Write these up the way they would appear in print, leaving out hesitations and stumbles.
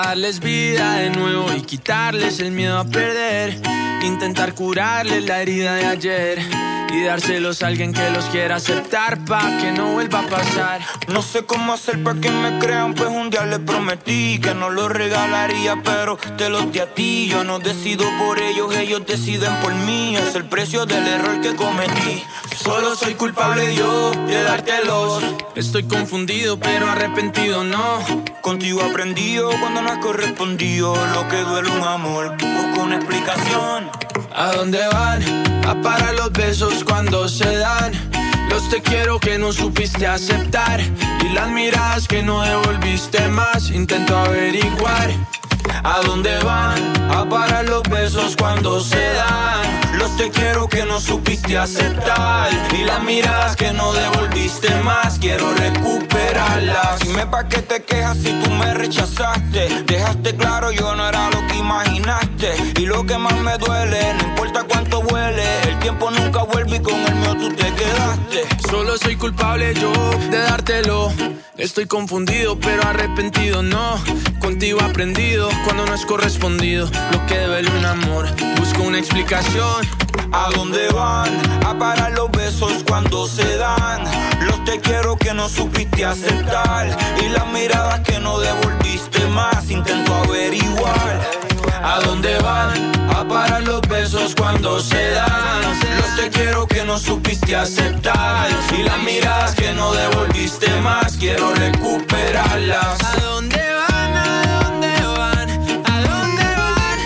darles vida de nuevo y quitarles el miedo a perder. Intentar curarles la herida de ayer y dárselos a alguien que los quiera aceptar pa' que no vuelva a pasar. No sé cómo hacer pa' que me crean, pues un día les prometí que no los regalaría, pero te los di a ti. Yo no decido por ellos, ellos deciden por mí. Es el precio del error que cometí. Solo soy culpable yo de dártelos. Estoy confundido pero arrepentido no. Contigo aprendido cuando no has correspondido. Lo que duele un amor, busco una explicación. ¿A dónde van? A parar los besos cuando se dan. Los te quiero que no supiste aceptar y las miradas que no devolviste más. Intento averiguar. ¿A dónde van? A parar los besos cuando se dan. Los te quiero que no supiste aceptar y las miradas que no devolviste más. Quiero recuperarlas. Dime pa' qué te quejas si tú me rechazaste. Dejaste claro yo no era lo que imaginaste. Y lo que más me duele, no importa cuánto vuele, el tiempo nunca vuelve y con el mío tú te quedaste. Solo soy culpable yo de dártelo. Estoy confundido pero arrepentido no. Contigo aprendido cuando no es correspondido. Lo que duele un amor, busco una explicación. ¿A dónde van? A parar los besos cuando se dan. Los te quiero que no supiste aceptar y las miradas que no devolviste más. Intento averiguar. ¿A dónde van? A parar los besos cuando se dan. Los te quiero que no supiste aceptar y las miradas que no devolviste más. Quiero recuperarlas. ¿A dónde van? ¿A dónde van? ¿A dónde van?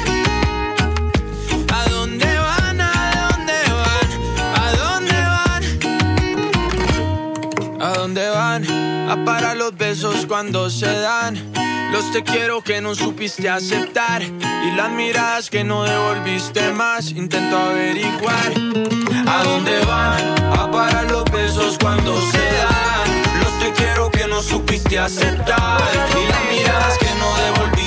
¿A dónde van? ¿A dónde van? ¿A dónde van? ¿A dónde van? A parar los besos cuando se dan. Los te quiero que no supiste aceptar y las miradas que no devolviste más. Intento averiguar. ¿A dónde van? A parar los besos cuando se dan. Los te quiero que no supiste aceptar y las miradas que no devolviste